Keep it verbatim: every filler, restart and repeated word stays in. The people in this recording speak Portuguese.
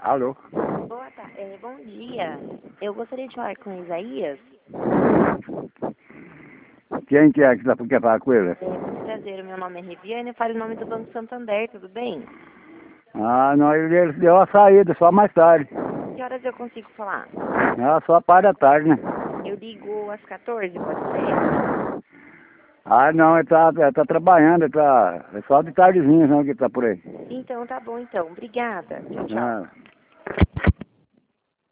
Alô? Boa tarde, é, bom dia. Eu gostaria de falar com o Isaías. Quem que é que tá, quer falar com ele? É, muito prazer, o meu nome é Riviane, eu falo em nome do Banco Santander, tudo bem? Ah, não, ele, ele deu a saída, só mais tarde. Que horas eu consigo falar? Ah, só a parte da tarde, né? Eu ligo às quatorze, pode ser? Ah, não, ele tá, ele tá trabalhando, ele tá... É só de tardezinha, não, que ele tá por aí. Então tá bom então, obrigada. Tchau, tchau. Ah.